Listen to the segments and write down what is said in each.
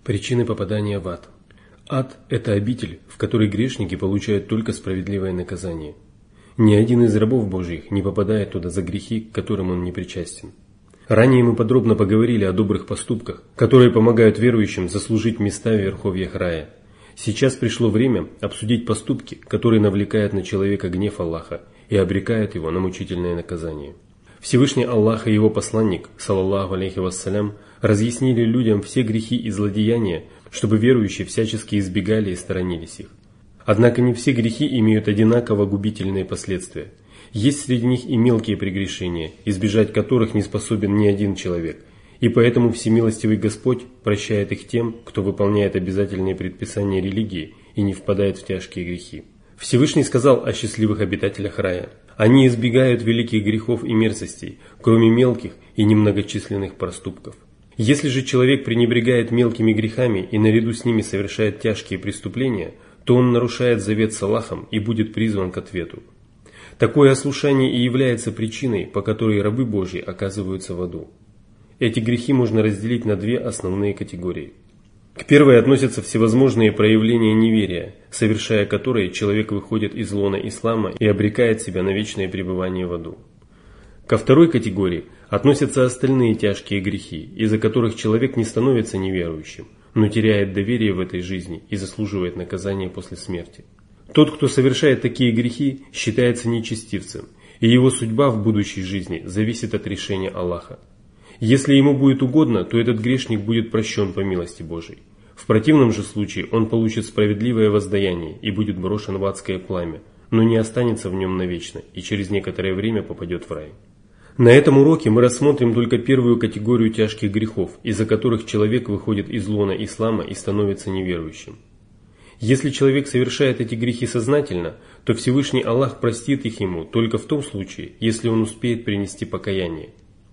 Причины попадания в ад. Ад – это обитель, в которой грешники получают только справедливое наказание. Ни один из рабов Божьих не попадает туда за грехи, к которым он не причастен. Ранее мы подробно поговорили о добрых поступках, которые помогают верующим заслужить места в верховьях рая. Сейчас пришло время обсудить поступки, которые навлекают на человека гнев Аллаха и обрекают его на мучительное наказание. Всевышний Аллах и его посланник, саллаллаху алейхи вассалям, разъяснили людям все грехи и злодеяния, чтобы верующие всячески избегали и сторонились их. Однако не все грехи имеют одинаково губительные последствия. Есть среди них и мелкие прегрешения, избежать которых не способен ни один человек, и поэтому всемилостивый Господь прощает их тем, кто выполняет обязательные предписания религии и не впадает в тяжкие грехи. Всевышний сказал о счастливых обитателях рая: «Они избегают великих грехов и мерзостей, кроме мелких и немногочисленных проступков». Если же человек пренебрегает мелкими грехами и наряду с ними совершает тяжкие преступления, то он нарушает завет с Аллахом и будет призван к ответу. Такое ослушание и является причиной, по которой рабы Божьи оказываются в аду. Эти грехи можно разделить на две основные категории. К первой относятся всевозможные проявления неверия, совершая которые человек выходит из лона ислама и обрекает себя на вечное пребывание в аду. Ко второй категории относятся остальные тяжкие грехи, из-за которых человек не становится неверующим, но теряет доверие в этой жизни и заслуживает наказания после смерти. Тот, кто совершает такие грехи, считается нечестивцем, и его судьба в будущей жизни зависит от решения Аллаха. Если ему будет угодно, то этот грешник будет прощен по милости Божией. В противном же случае он получит справедливое воздаяние и будет брошен в адское пламя, но не останется в нем навечно и через некоторое время попадет в рай. На этом уроке мы рассмотрим только первую категорию тяжких грехов, из-за которых человек выходит из лона ислама и становится неверующим. Если человек совершает эти грехи сознательно, то Всевышний Аллах простит их ему только в том случае, если он успеет принести покаяние.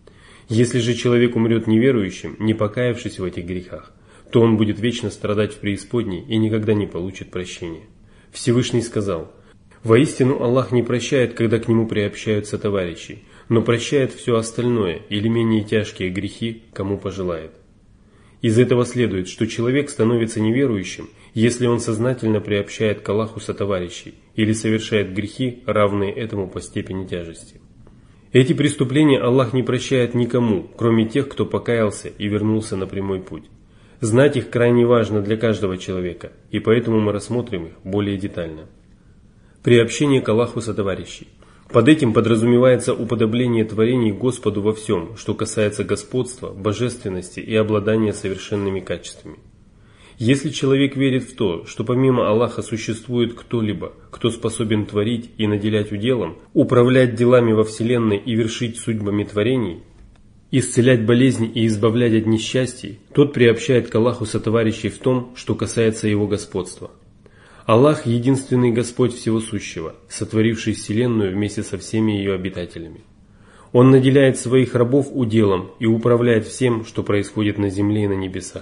Если же человек умрет неверующим, не покаявшись в этих грехах, то он будет вечно страдать в преисподней и никогда не получит прощения. Всевышний сказал: «Воистину Аллах не прощает, когда к нему приобщаются товарищи, но прощает все остальное или менее тяжкие грехи, кому пожелает». Из этого следует, что человек становится неверующим, если он сознательно приобщает к Аллаху сотоварищей или совершает грехи, равные этому по степени тяжести. Эти преступления Аллах не прощает никому, кроме тех, кто покаялся и вернулся на прямой путь. Знать их крайне важно для каждого человека, и поэтому мы рассмотрим их более детально. Приобщение к Аллаху сотоварищей. Под этим подразумевается уподобление творений Господу во всем, что касается господства, божественности и обладания совершенными качествами. Если человек верит в то, что помимо Аллаха существует кто-либо, кто способен творить и наделять уделом, управлять делами во Вселенной и вершить судьбами творений, исцелять болезни и избавлять от несчастий, тот приобщает к Аллаху сотоварищей в том, что касается его господства. Аллах – единственный Господь всего сущего, сотворивший Вселенную вместе со всеми ее обитателями. Он наделяет своих рабов уделом и управляет всем, что происходит на земле и на небесах.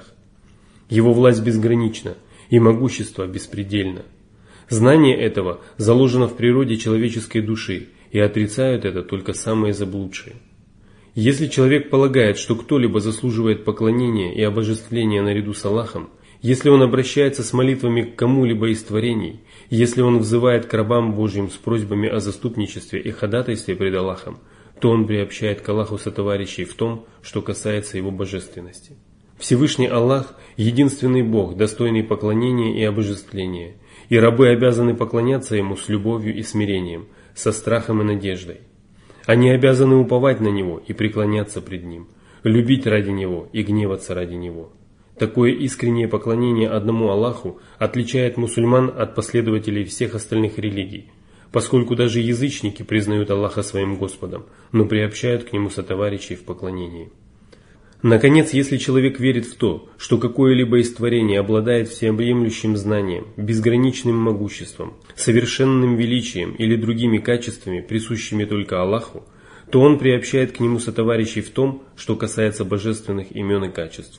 Его власть безгранична, и могущество беспредельно. Знание этого заложено в природе человеческой души, и отрицают это только самые заблудшие. Если человек полагает, что кто-либо заслуживает поклонения и обожествления наряду с Аллахом, если он обращается с молитвами к кому-либо из творений, если он взывает к рабам Божьим с просьбами о заступничестве и ходатайстве пред Аллахом, то он приобщает к Аллаху сотоварищей в том, что касается его божественности. Всевышний Аллах – единственный Бог, достойный поклонения и обожествления, и рабы обязаны поклоняться Ему с любовью и смирением, со страхом и надеждой. Они обязаны уповать на Него и преклоняться пред Ним, любить ради Него и гневаться ради Него. Такое искреннее поклонение одному Аллаху отличает мусульман от последователей всех остальных религий, поскольку даже язычники признают Аллаха своим Господом, но приобщают к Нему сотоварищей в поклонении. Наконец, если человек верит в то, что какое-либо из творений обладает всеобъемлющим знанием, безграничным могуществом, совершенным величием или другими качествами, присущими только Аллаху, то он приобщает к Нему сотоварищей в том, что касается божественных имен и качеств.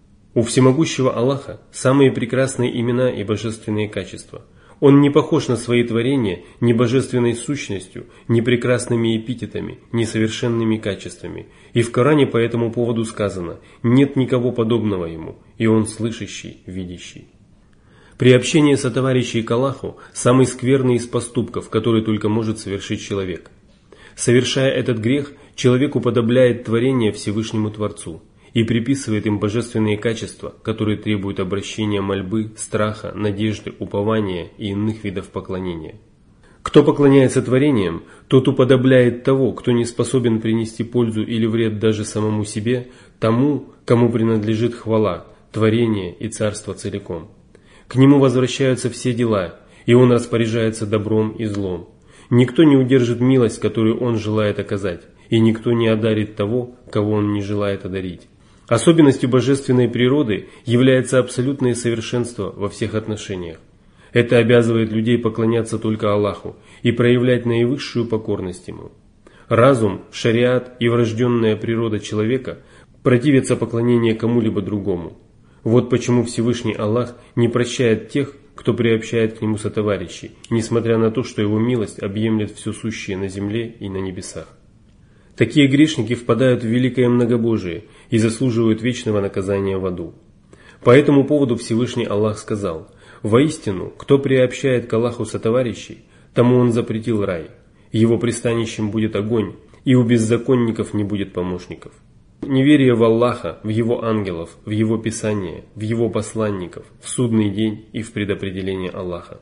У всемогущего Аллаха самые прекрасные имена и божественные качества. Он не похож на свои творения ни божественной сущностью, ни прекрасными эпитетами, ни совершенными качествами. И в Коране по этому поводу сказано: «Нет никого подобного Ему, и Он слышащий, видящий. Приобщение сотоварищей к Аллаху – самый скверный из поступков, который только может совершить человек. Совершая этот грех, человек уподобляет творение Всевышнему Творцу и приписывает им божественные качества, которые требуют обращения мольбы, страха, надежды, упования и иных видов поклонения. Кто поклоняется творениям, тот уподобляет того, кто не способен принести пользу или вред даже самому себе, тому, кому принадлежит хвала, творение и царство целиком. К нему возвращаются все дела, и он распоряжается добром и злом. Никто не удержит милость, которую он желает оказать, и никто не одарит того, кого он не желает одарить. Особенностью божественной природы является абсолютное совершенство во всех отношениях. Это обязывает людей поклоняться только Аллаху и проявлять наивысшую покорность Ему. Разум, шариат и врожденная природа человека противятся поклонению кому-либо другому. Вот почему Всевышний Аллах не прощает тех, кто приобщает к Нему сотоварищей, несмотря на то, что Его милость объемлет все сущее на земле и на небесах. Такие грешники впадают в великое многобожие и заслуживают вечного наказания в аду. По этому поводу Всевышний Аллах сказал: «Воистину, кто приобщает к Аллаху сотоварищей, тому Он запретил рай, его пристанищем будет огонь, и у беззаконников не будет помощников». Неверие в Аллаха, в Его ангелов, в Его Писание, в Его посланников, в судный день и в предопределение Аллаха.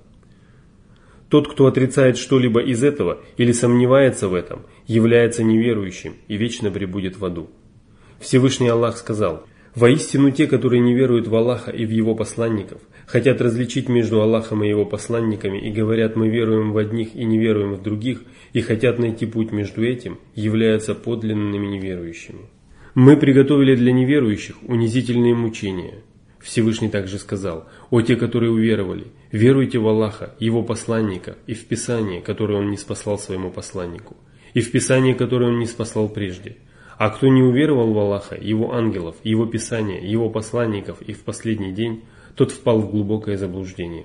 Тот, кто отрицает что-либо из этого или сомневается в этом, является неверующим и вечно пребудет в аду. Всевышний Аллах сказал: «Воистину те, которые не веруют в Аллаха и в Его посланников, хотят различить между Аллахом и Его посланниками и говорят: мы веруем в одних и не веруем в других, и хотят найти путь между этим, являются подлинными неверующими. Мы приготовили для неверующих унизительные мучения». Всевышний также сказал: «О те, которые уверовали, веруйте в Аллаха, Его посланника, и в Писание, которое Он не спаслал своему посланнику, и в Писание, которое Он не спаслал прежде. А кто не уверовал в Аллаха, Его ангелов, Его Писание, Его посланников и в последний день, тот впал в глубокое заблуждение».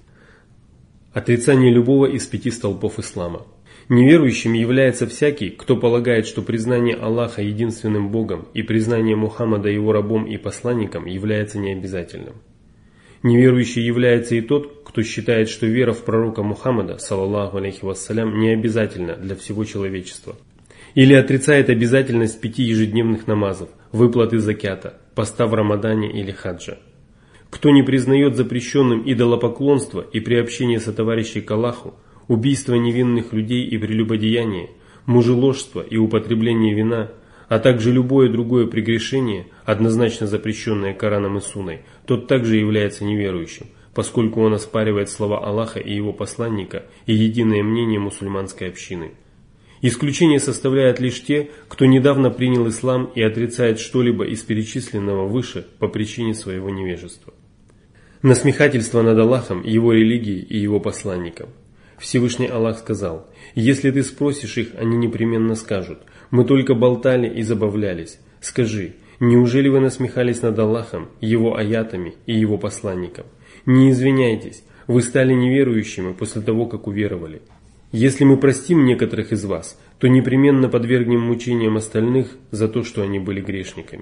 Отрицание любого из 5 столпов ислама. Неверующим является всякий, кто полагает, что признание Аллаха единственным Богом и признание Мухаммада его рабом и посланником является необязательным. Неверующий является и тот, кто считает, что вера в пророка Мухаммада, саллаллаху алейхи вассалям, не обязательна для всего человечества. Или отрицает обязательность 5 ежедневных намазов, выплаты закята, поста в Рамадане или хаджа. Кто не признает запрещенным идолопоклонство и приобщение сотоварищей к Аллаху, убийство невинных людей и прелюбодеяние, мужеложство и употребление вина, а также любое другое прегрешение, однозначно запрещенное Кораном и Сунной, тот также является неверующим, поскольку он оспаривает слова Аллаха и Его посланника и единое мнение мусульманской общины. Исключение составляют лишь те, кто недавно принял ислам и отрицает что-либо из перечисленного выше по причине своего невежества. Насмехательство над Аллахом, Его религией и Его посланником. Всевышний Аллах сказал: «Если ты спросишь их, они непременно скажут: мы только болтали и забавлялись. Скажи, неужели вы насмехались над Аллахом, Его аятами и Его посланником? Не извиняйтесь, вы стали неверующими после того, как уверовали. Если мы простим некоторых из вас, то непременно подвергнем мучениям остальных за то, что они были грешниками».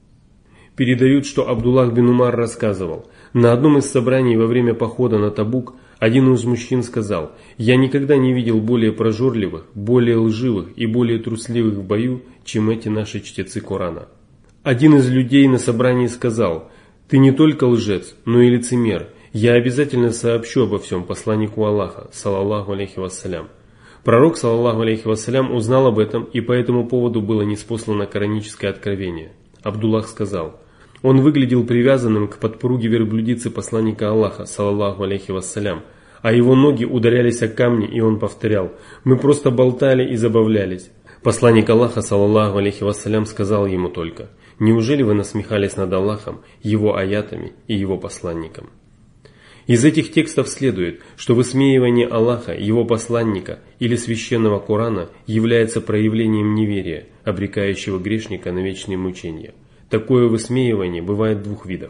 Передают, что Абдуллах бин Умар рассказывал: на одном из собраний во время похода на Табук один из мужчин сказал: «Я никогда не видел более прожорливых, более лживых и более трусливых в бою, чем эти наши чтецы Корана». Один из людей на собрании сказал: «Ты не только лжец, но и лицемер. Я обязательно сообщу обо всем посланнику Аллаха, саллаллаху алейхи вассалям». Пророк, саллаллаху алейхи вассалям, узнал об этом, и по этому поводу было ниспослано кораническое откровение. Абдуллах сказал: «Он выглядел привязанным к подпруге верблюдицы посланника Аллаха, саллаллаху алейхи вассалям, а его ноги ударялись о камни, и он повторял: мы просто болтали и забавлялись». Посланник Аллаха, саллаллаху алейхи вассалям, сказал ему только: «Неужели вы насмехались над Аллахом, Его аятами и Его посланником?» Из этих текстов следует, что высмеивание Аллаха, Его посланника или священного Корана является проявлением неверия, обрекающего грешника на вечные мучения. Такое высмеивание бывает 2 видов.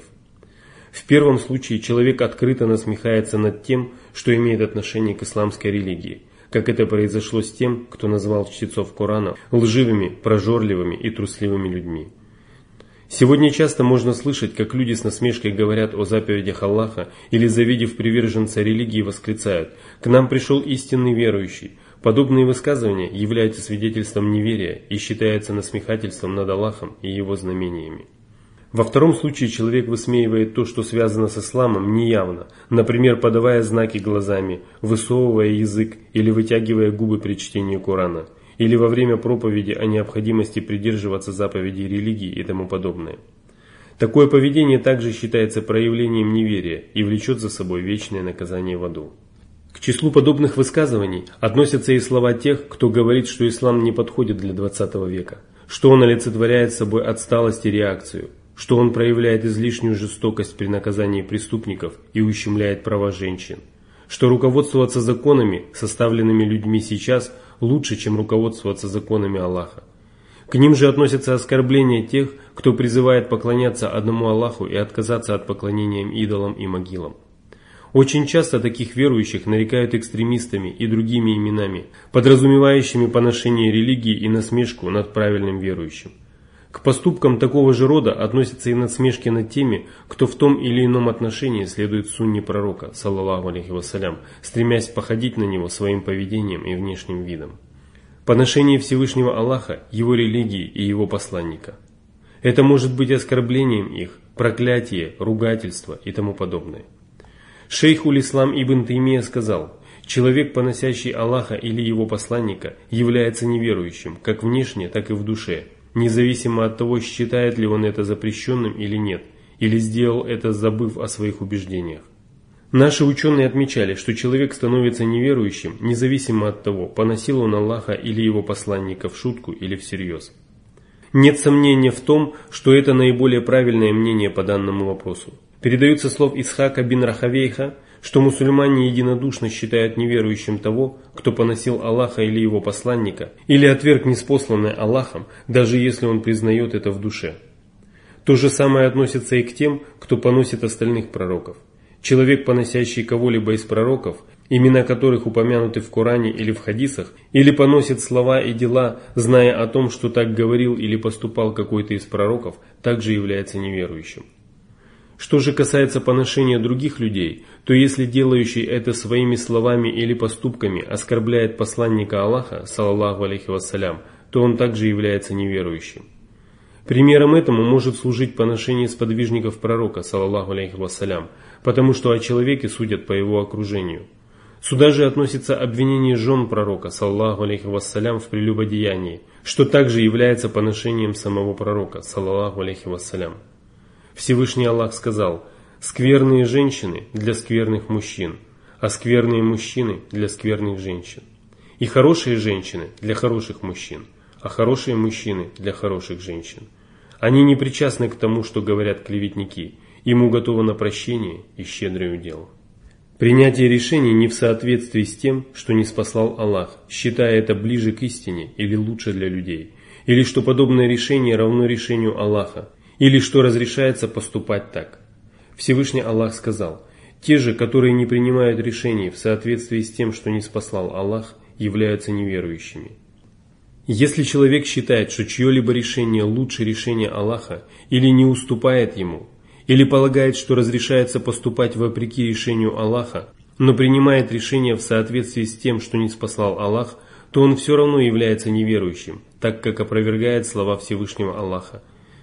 В первом случае человек открыто насмехается над тем, что имеет отношение к исламской религии, как это произошло с тем, кто назвал чтецов Корана лживыми, прожорливыми и трусливыми людьми. Сегодня часто можно слышать, как люди с насмешкой говорят о заповедях Аллаха или, завидев приверженца религии, восклицают: «К нам пришел истинный верующий». Подобные высказывания являются свидетельством неверия и считаются насмехательством над Аллахом и его знамениями. Во втором случае человек высмеивает то, что связано с исламом, неявно, например, подавая знаки глазами, высовывая язык или вытягивая губы при чтении Корана, или во время проповеди о необходимости придерживаться заповедей религии и тому подобное. Такое поведение также считается проявлением неверия и влечет за собой вечное наказание в аду. К числу подобных высказываний относятся и слова тех, кто говорит, что ислам не подходит для 20 века, что он олицетворяет собой отсталость и реакцию, что он проявляет излишнюю жестокость при наказании преступников и ущемляет права женщин, что руководствоваться законами, составленными людьми сейчас, лучше, чем руководствоваться законами Аллаха. К ним же относятся оскорбления тех, кто призывает поклоняться одному Аллаху и отказаться от поклонения идолам и могилам. Очень часто таких верующих нарекают экстремистами и другими именами, подразумевающими поношение религии и насмешку над правильным верующим. К поступкам такого же рода относятся и насмешки над теми, кто в том или ином отношении следует сунне пророка, саллаллаху алейхи вассалям, стремясь походить на него своим поведением и внешним видом. Поношение Всевышнего Аллаха, его религии и его посланника. Это может быть оскорблением их, проклятие, ругательство и тому подобное. Шейх Уль-Ислам Ибн Таймия сказал: «Человек, поносящий Аллаха или его посланника, является неверующим, как внешне, так и в душе, независимо от того, считает ли он это запрещенным или нет, или сделал это, забыв о своих убеждениях». Наши ученые отмечали, что человек становится неверующим, независимо от того, поносил он Аллаха или его посланника в шутку или всерьез. Нет сомнения в том, что это наиболее правильное мнение по данному вопросу. Передается слов Исхака бин Рахавейха, что мусульмане единодушно считают неверующим того, кто поносил Аллаха или его посланника, или отверг ниспосланное Аллахом, даже если он признает это в душе. То же самое относится и к тем, кто поносит остальных пророков. Человек, поносящий кого-либо из пророков, имена которых упомянуты в Коране или в хадисах, или поносит слова и дела, зная о том, что так говорил или поступал какой-то из пророков, также является неверующим. Что же касается поношения других людей, то если делающий это своими словами или поступками оскорбляет посланника Аллаха, саллаллаху алейхи вассалям, то он также является неверующим. Примером этому может служить поношение сподвижников пророка, саллаллаху алейхи вассалям, потому что о человеке судят по его окружению. Сюда же относится обвинение жен пророка, саллаллаху алейхи вассалям, в прелюбодеянии, что также является поношением самого пророка, саллаллаху алейхи вассалям. Всевышний Аллах сказал: «Скверные женщины для скверных мужчин, а скверные мужчины для скверных женщин. И хорошие женщины для хороших мужчин, а хорошие мужчины для хороших женщин. Они не причастны к тому, что говорят клеветники, им уготовано прощение и щедрый удел». Принятие решений не в соответствии с тем, что ниспослал Аллах, считая это ближе к истине или лучше для людей, или что подобное решение равно решению Аллаха, или что разрешается поступать так. Всевышний Аллах сказал: «Те же, которые не принимают решений в соответствии с тем, что ниспослал Аллах, являются неверующими». Если человек считает, что чье-либо решение лучше решения Аллаха, или не уступает ему, или полагает, что разрешается поступать вопреки решению Аллаха, но принимает решение в соответствии с тем, что ниспослал Аллах, то он все равно является неверующим, так как опровергает слова Всевышнего Аллаха.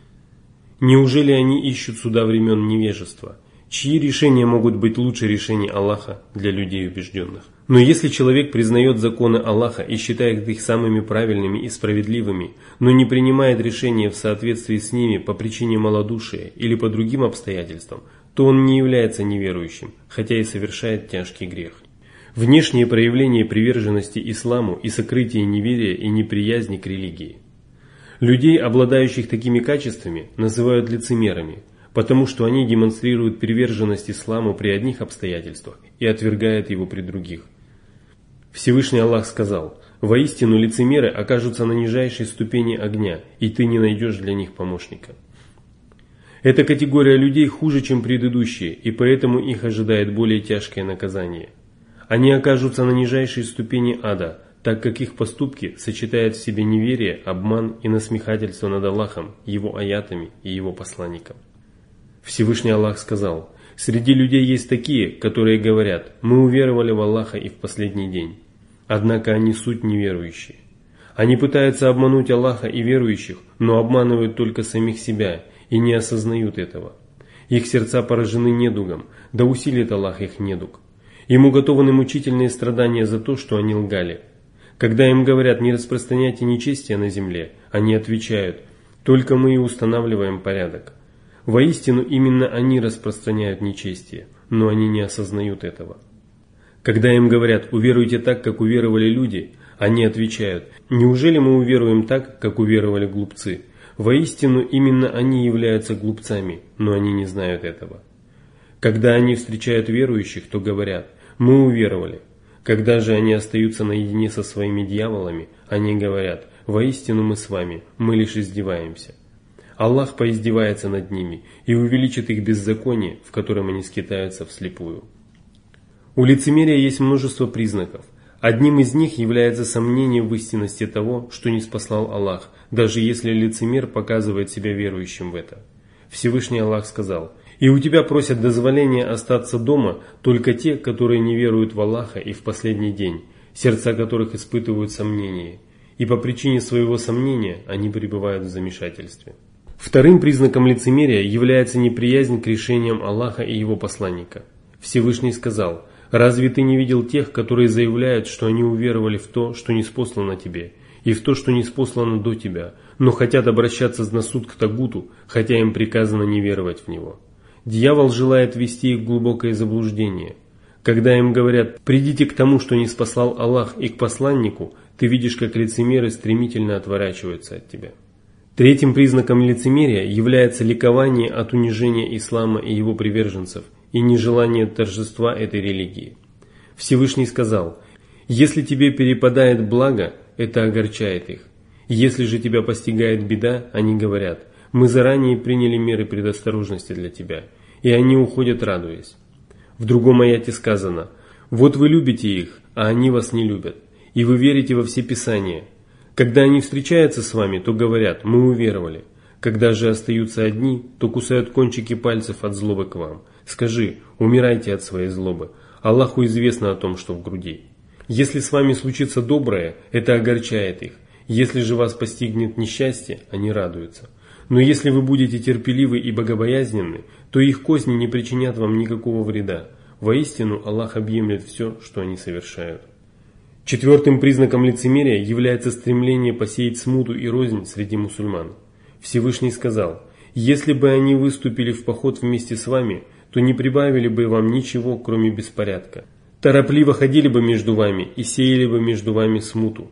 Неужели они ищут суда времен невежества? Чьи решения могут быть лучше решений Аллаха для людей убежденных? Но если человек признает законы Аллаха и считает их самыми правильными и справедливыми, но не принимает решения в соответствии с ними по причине малодушия или по другим обстоятельствам, то он не является неверующим, хотя и совершает тяжкий грех. Внешнее проявление приверженности исламу и сокрытие неверия и неприязни к религии. Людей, обладающих такими качествами, называют лицемерами, потому что они демонстрируют приверженность исламу при одних обстоятельствах и отвергают его при других. Всевышний Аллах сказал: «Воистину лицемеры окажутся на нижайшей ступени огня, и ты не найдешь для них помощника». Эта категория людей хуже, чем предыдущие, и поэтому их ожидает более тяжкое наказание. Они окажутся на нижайшей ступени ада, так как их поступки сочетают в себе неверие, обман и насмехательство над Аллахом, Его аятами и Его посланником. Всевышний Аллах сказал: «Среди людей есть такие, которые говорят: мы уверовали в Аллаха и в последний день. Однако они суть неверующие. Они пытаются обмануть Аллаха и верующих, но обманывают только самих себя и не осознают этого. Их сердца поражены недугом, да усилит Аллах их недуг. Им уготованы мучительные страдания за то, что они лгали. Когда им говорят: не распространяйте нечестие на земле, они отвечают: только мы и устанавливаем порядок. Воистину, именно они распространяют нечестие, но они не осознают этого. Когда им говорят: уверуйте так, как уверовали люди, они отвечают: неужели мы уверуем так, как уверовали глупцы? Воистину, именно они являются глупцами, но они не знают этого. Когда они встречают верующих, то говорят: мы уверовали. Когда же они остаются наедине со своими дьяволами, они говорят: воистину мы с вами, мы лишь издеваемся. Аллах поиздевается над ними и увеличит их беззаконие, в котором они скитаются вслепую. У лицемерия есть множество признаков. Одним из них является сомнение в истинности того, что ниспослал Аллах, даже если лицемер показывает себя верующим в это. Всевышний Аллах сказал: «И у тебя просят дозволения остаться дома только те, которые не веруют в Аллаха и в последний день, сердца которых испытывают сомнение, и по причине своего сомнения они пребывают в замешательстве». Вторым признаком лицемерия является неприязнь к решениям Аллаха и Его посланника. Всевышний сказал: «Разве ты не видел тех, которые заявляют, что они уверовали в то, что ниспослано тебе, и в то, что ниспослано до тебя, но хотят обращаться на суд к Тагуту, хотя им приказано не веровать в него?» Дьявол желает ввести их в глубокое заблуждение. Когда им говорят: «Придите к тому, что ниспослал Аллах, и к посланнику», ты видишь, как лицемеры стремительно отворачиваются от тебя. Третьим признаком лицемерия является ликование от унижения ислама и его приверженцев и нежелание торжества этой религии. Всевышний сказал: «Если тебе перепадает благо, это огорчает их. Если же тебя постигает беда, они говорят: мы заранее приняли меры предосторожности для тебя», и они уходят, радуясь. В другом аяте сказано: «Вот вы любите их, а они вас не любят, и вы верите во все Писания. Когда они встречаются с вами, то говорят: мы уверовали. Когда же остаются одни, то кусают кончики пальцев от злобы к вам. Скажи: умирайте от своей злобы. Аллаху известно о том, что в груди. Если с вами случится доброе, это огорчает их. Если же вас постигнет несчастье, они радуются. Но если вы будете терпеливы и богобоязненны, то их козни не причинят вам никакого вреда. Воистину, Аллах объемлет все, что они совершают». Четвертым признаком лицемерия является стремление посеять смуту и рознь среди мусульман. Всевышний сказал: «Если бы они выступили в поход вместе с вами, то не прибавили бы вам ничего, кроме беспорядка. Торопливо ходили бы между вами и сеяли бы между вами смуту.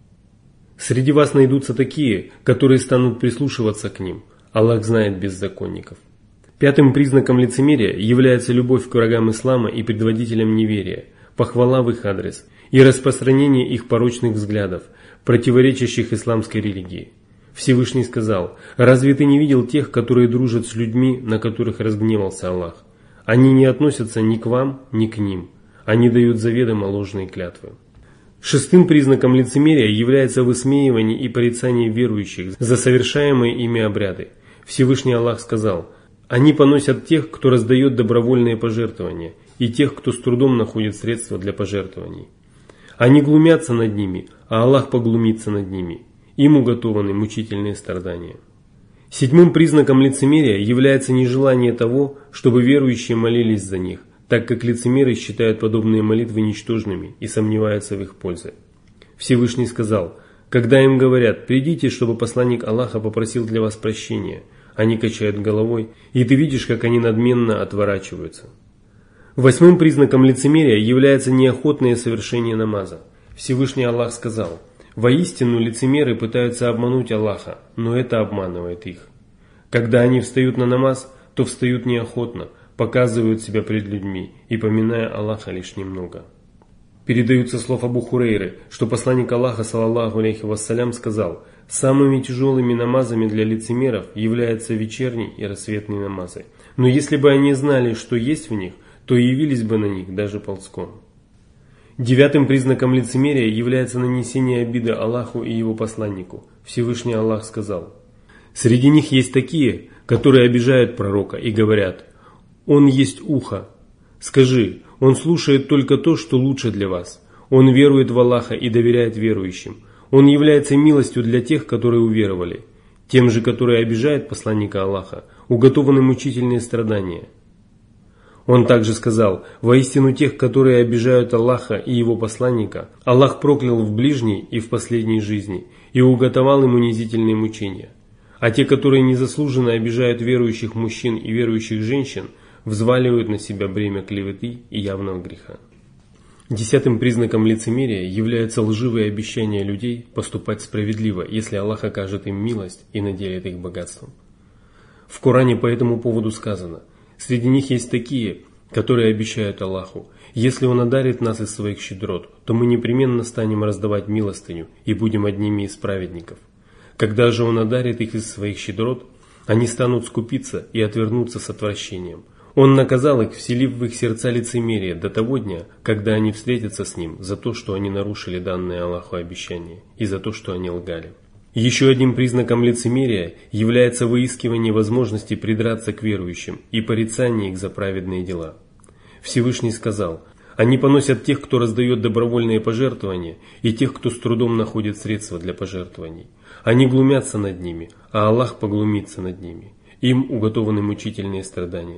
Среди вас найдутся такие, которые станут прислушиваться к ним. Аллах знает беззаконников». Пятым признаком лицемерия является любовь к врагам ислама и предводителям неверия, похвала в их адрес и распространение их порочных взглядов, противоречащих исламской религии. Всевышний сказал: «Разве ты не видел тех, которые дружат с людьми, на которых разгневался Аллах? Они не относятся ни к вам, ни к ним. Они дают заведомо ложные клятвы». Шестым признаком лицемерия является высмеивание и порицание верующих за совершаемые ими обряды. Всевышний Аллах сказал: «Они поносят тех, кто раздает добровольные пожертвования, и тех, кто с трудом находит средства для пожертвований. Они глумятся над ними, а Аллах поглумится над ними. Им уготованы мучительные страдания». Седьмым признаком лицемерия является нежелание того, чтобы верующие молились за них, так как лицемеры считают подобные молитвы ничтожными и сомневаются в их пользе. Всевышний сказал: «Когда им говорят: придите, чтобы посланник Аллаха попросил для вас прощения, они качают головой, и ты видишь, как они надменно отворачиваются». Восьмым признаком лицемерия является неохотное совершение намаза. Всевышний Аллах сказал: «Воистину лицемеры пытаются обмануть Аллаха, но это обманывает их. Когда они встают на намаз, то встают неохотно, показывают себя пред людьми и поминая Аллаха лишь немного». Передаются слов Абу Хурейры, что посланник Аллаха, саллаллаху алейхи вассалям, сказал: «Самыми тяжелыми намазами для лицемеров являются вечерний и рассветный намазы. Но если бы они знали, что есть в них, то явились бы на них даже ползком». 9 признаком лицемерия является нанесение обиды Аллаху и его посланнику. Всевышний Аллах сказал: «Среди них есть такие, которые обижают пророка и говорят: он есть ухо. Скажи, он слушает только то, что лучше для вас. Он верует в Аллаха и доверяет верующим. Он является милостью для тех, которые уверовали. Тем же, которые обижают посланника Аллаха, уготованы мучительные страдания». Он также сказал: «Воистину тех, которые обижают Аллаха и его посланника, Аллах проклял в ближней и в последней жизни и уготовал им унизительные мучения. А те, которые незаслуженно обижают верующих мужчин и верующих женщин, взваливают на себя бремя клеветы и явного греха». 10 признаком лицемерия является лживые обещания людей поступать справедливо, если Аллах окажет им милость и наделит их богатством. В Коране по этому поводу сказано: «Среди них есть такие, которые обещают Аллаху: если Он одарит нас из своих щедрот, то мы непременно станем раздавать милостыню и будем одними из праведников. Когда же Он одарит их из своих щедрот, они станут скупиться и отвернуться с отвращением. Он наказал их, вселив в их сердца лицемерие до того дня, когда они встретятся с Ним за то, что они нарушили данное Аллаху обещание, и за то, что они лгали». Еще одним признаком лицемерия является выискивание возможности придраться к верующим и порицание их за праведные дела. Всевышний сказал: «Они поносят тех, кто раздает добровольные пожертвования, и тех, кто с трудом находит средства для пожертвований. Они глумятся над ними, а Аллах поглумится над ними. Им уготованы мучительные страдания».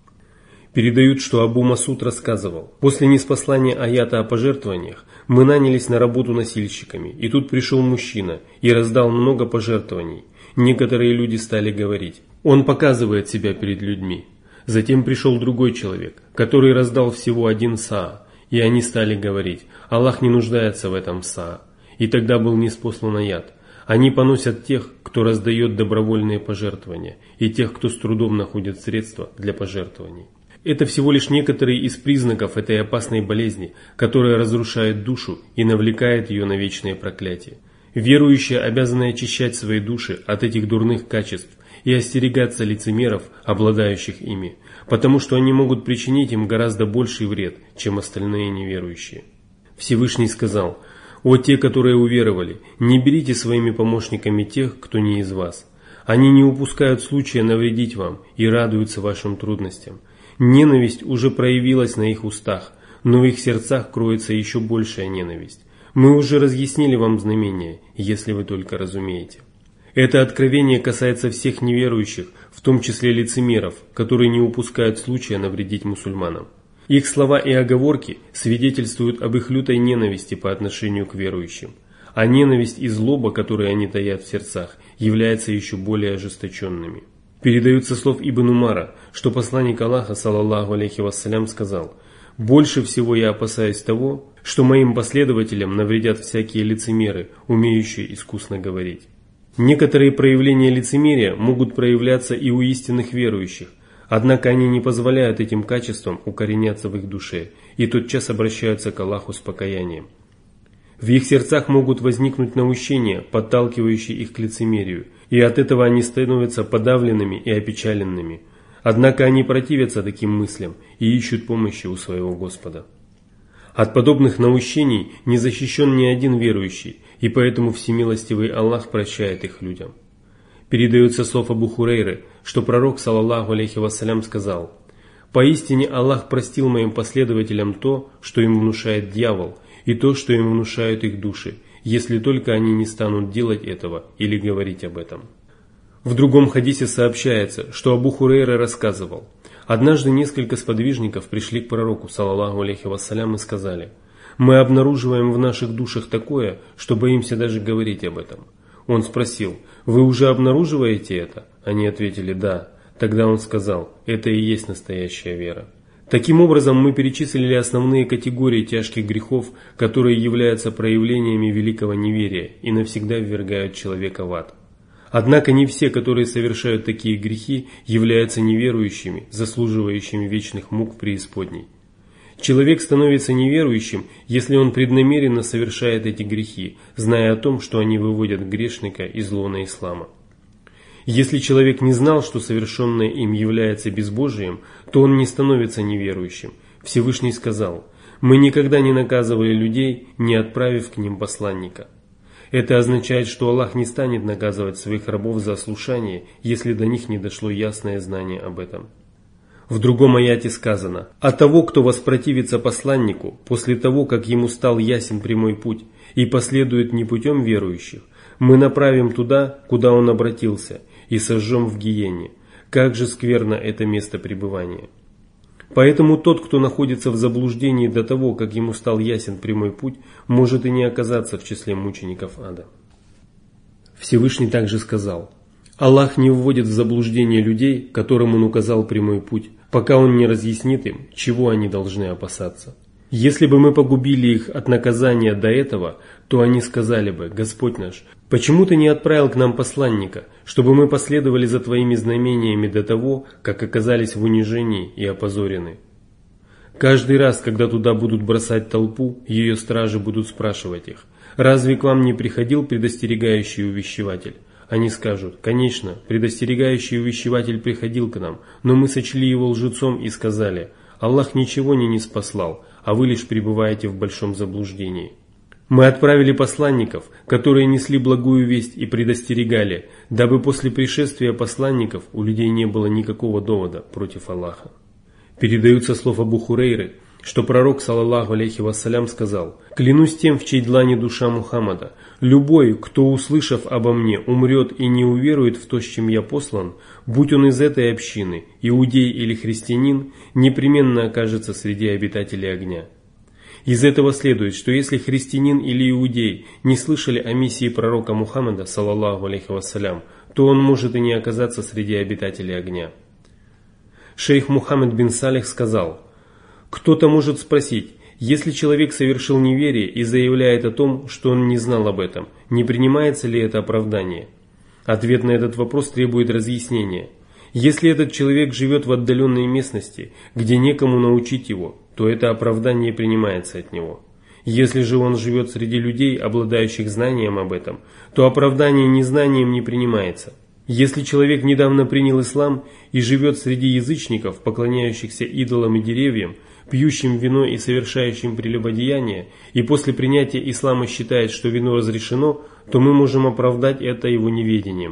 Передают, что Абу Масуд рассказывал: «После ниспослания аята о пожертвованиях мы нанялись на работу носильщиками, и тут пришел мужчина и раздал много пожертвований. Некоторые люди стали говорить: он показывает себя перед людьми. Затем пришел другой человек, который раздал всего 1 саа, и они стали говорить: Аллах не нуждается в этом саа. И тогда был ниспослан аят: они поносят тех, кто раздает добровольные пожертвования, и тех, кто с трудом находит средства для пожертвований». Это всего лишь некоторые из признаков этой опасной болезни, которая разрушает душу и навлекает ее на вечное проклятие. Верующие обязаны очищать свои души от этих дурных качеств и остерегаться лицемеров, обладающих ими, потому что они могут причинить им гораздо больший вред, чем остальные неверующие. Всевышний сказал: «О те, которые уверовали, не берите своими помощниками тех, кто не из вас. Они не упускают случая навредить вам и радуются вашим трудностям. Ненависть уже проявилась на их устах, но в их сердцах кроется еще большая ненависть. Мы уже разъяснили вам знамения, если вы только разумеете». Это откровение касается всех неверующих, в том числе лицемеров, которые не упускают случая навредить мусульманам. Их слова и оговорки свидетельствуют об их лютой ненависти по отношению к верующим. А ненависть и злоба, которые они таят в сердцах, являются еще более ожесточенными. Передается слов Ибн Умара, что посланник Аллаха, саллаллаху алейхи вассалям, сказал: «Больше всего я опасаюсь того, что моим последователям навредят всякие лицемеры, умеющие искусно говорить». Некоторые проявления лицемерия могут проявляться и у истинных верующих, однако они не позволяют этим качествам укореняться в их душе и тотчас обращаются к Аллаху с покаянием. В их сердцах могут возникнуть наущения, подталкивающие их к лицемерию, и от этого они становятся подавленными и опечаленными. Однако они противятся таким мыслям и ищут помощи у своего Господа. От подобных наущений не защищен ни один верующий, и поэтому всемилостивый Аллах прощает их людям. Передается слов Абу Хурейры, что пророк, саллаллаху алейхи вассалям, сказал: «Поистине Аллах простил моим последователям то, что им внушает дьявол, и то, что им внушают их души, если только они не станут делать этого или говорить об этом». В другом хадисе сообщается, что Абу Хурейра рассказывал: однажды несколько сподвижников пришли к пророку, саллаллаху алейхи вассалям, и сказали: «Мы обнаруживаем в наших душах такое, что боимся даже говорить об этом». Он спросил: «Вы уже обнаруживаете это?» Они ответили: «Да». Тогда он сказал: «Это и есть настоящая вера». Таким образом, мы перечислили основные категории тяжких грехов, которые являются проявлениями великого неверия и навсегда ввергают человека в ад. Однако не все, которые совершают такие грехи, являются неверующими, заслуживающими вечных мук в преисподней. Человек становится неверующим, если он преднамеренно совершает эти грехи, зная о том, что они выводят грешника из лона ислама. Если человек не знал, что совершенное им является безбожием, то он не становится неверующим. Всевышний сказал: Мы никогда не наказывали людей, не отправив к ним посланника. Это означает, что Аллах не станет наказывать своих рабов за ослушание, если до них не дошло ясное знание об этом. В другом аяте сказано: «А того, кто воспротивится посланнику, после того, как ему стал ясен прямой путь, и последует не путем верующих, мы направим туда, куда он обратился, и сожжем в гиене. Как же скверно это место пребывания». Поэтому тот, кто находится в заблуждении до того, как ему стал ясен прямой путь, может и не оказаться в числе мучеников ада. Всевышний также сказал: «Аллах не вводит в заблуждение людей, которым Он указал прямой путь, пока Он не разъяснит им, чего они должны опасаться. Если бы мы погубили их от наказания до этого, то они сказали бы: Господь наш, почему Ты не отправил к нам посланника, чтобы мы последовали за Твоими знамениями до того, как оказались в унижении и опозорены?» Каждый раз, когда туда будут бросать толпу, ее стражи будут спрашивать их: «Разве к вам не приходил предостерегающий увещеватель?» Они скажут: «Конечно, предостерегающий увещеватель приходил к нам, но мы сочли его лжецом и сказали: Аллах ничего не ниспослал, а вы лишь пребываете в большом заблуждении. Мы отправили посланников, которые несли благую весть и предостерегали, дабы после пришествия посланников у людей не было никакого довода против Аллаха». Передаются слов Абу Хурейры, что пророк, саллаллаху алейхи вассалям, сказал: «Клянусь тем, в чьей длани душа Мухаммада, любой, кто, услышав обо мне, умрет и не уверует в то, с чем я послан, будь он из этой общины, иудей или христианин, непременно окажется среди обитателей огня». Из этого следует, что если христианин или иудей не слышали о миссии пророка Мухаммада, саллаллаху алейхи вассалям, то он может и не оказаться среди обитателей огня. Шейх Мухаммад бин Салих сказал: «Кто-то может спросить, если человек совершил неверие и заявляет о том, что он не знал об этом, не принимается ли это оправдание?» Ответ на этот вопрос требует разъяснения. Если этот человек живет в отдаленной местности, где некому научить его, то это оправдание принимается от него. Если же он живет среди людей, обладающих знанием об этом, то оправдание незнанием не принимается. Если человек недавно принял ислам и живет среди язычников, поклоняющихся идолам и деревьям, пьющим вино и совершающим прелюбодеяние, и после принятия ислама считает, что вино разрешено, то мы можем оправдать это его неведением.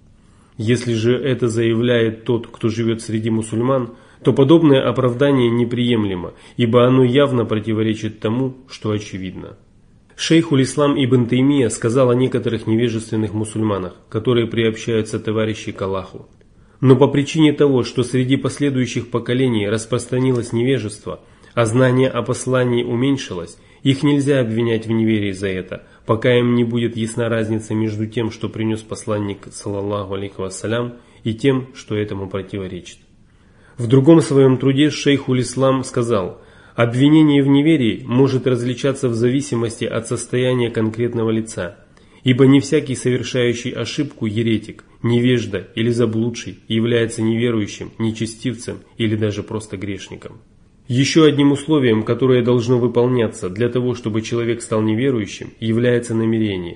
Если же это заявляет тот, кто живет среди мусульман, то подобное оправдание неприемлемо, ибо оно явно противоречит тому, что очевидно. Шейхуль-Ислам Ибн Таймия сказал о некоторых невежественных мусульманах, которые приобщаются товарищи к Аллаху: «Но по причине того, что среди последующих поколений распространилось невежество, а знание о послании уменьшилось, их нельзя обвинять в неверии за это, пока им не будет ясна разница между тем, что принес посланник, саллаллаху алейхи вассалям, и тем, что этому противоречит». В другом своем труде Шейхуль-Ислам сказал: «Обвинение в неверии может различаться в зависимости от состояния конкретного лица, ибо не всякий совершающий ошибку еретик, невежда или заблудший является неверующим, нечестивцем или даже просто грешником». Еще одним условием, которое должно выполняться для того, чтобы человек стал неверующим, является намерение.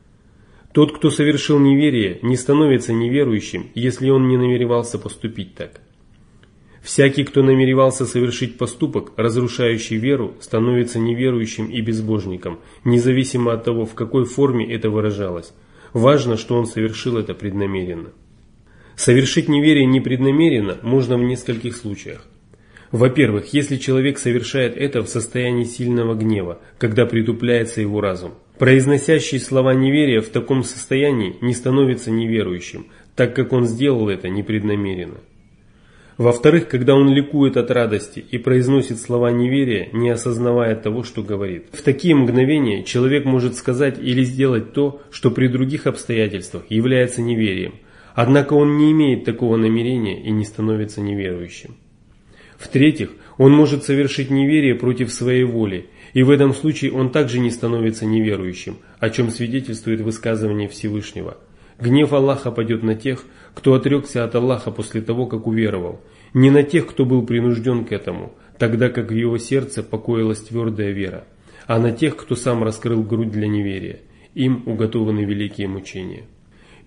Тот, кто совершил неверие, не становится неверующим, если он не намеревался поступить так. Всякий, кто намеревался совершить поступок, разрушающий веру, становится неверующим и безбожником, независимо от того, в какой форме это выражалось. Важно, что он совершил это преднамеренно. Совершить неверие непреднамеренно можно в нескольких случаях. Во-первых, если человек совершает это в состоянии сильного гнева, когда притупляется его разум. Произносящий слова неверия в таком состоянии не становится неверующим, так как он сделал это непреднамеренно. Во-вторых, когда он ликует от радости и произносит слова неверия, не осознавая того, что говорит. В такие мгновения человек может сказать или сделать то, что при других обстоятельствах является неверием, однако он не имеет такого намерения и не становится неверующим. В-третьих, он может совершить неверие против своей воли, и в этом случае он также не становится неверующим, о чем свидетельствует высказывание Всевышнего: «Гнев Аллаха падет на тех, кто отрекся от Аллаха после того, как уверовал, не на тех, кто был принужден к этому, тогда как в его сердце покоилась твердая вера, а на тех, кто сам раскрыл грудь для неверия. Им уготованы великие мучения».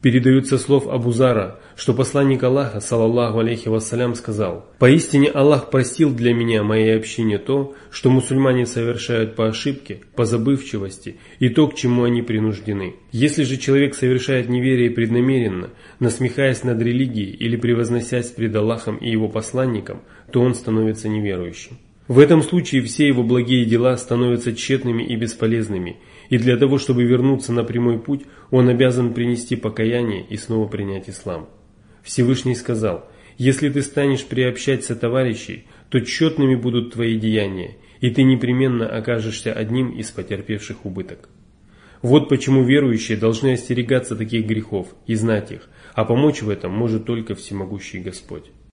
Передается слов Абу Зара, что посланник Аллаха, саллаллаху алейхи вассалям, сказал: «Поистине Аллах простил для меня, моей общине, то, что мусульмане совершают по ошибке, по забывчивости и то, к чему они принуждены. Если же человек совершает неверие преднамеренно, насмехаясь над религией или превозносясь пред Аллахом и его посланником, то он становится неверующим. В этом случае все его благие дела становятся тщетными и бесполезными, и для того, чтобы вернуться на прямой путь, он обязан принести покаяние и снова принять ислам». Всевышний сказал: «Если ты станешь приобщать сотоварищей, то тщетными будут твои деяния, и ты непременно окажешься одним из потерпевших убыток». Вот почему верующие должны остерегаться таких грехов и знать их, а помочь в этом может только Всемогущий Господь.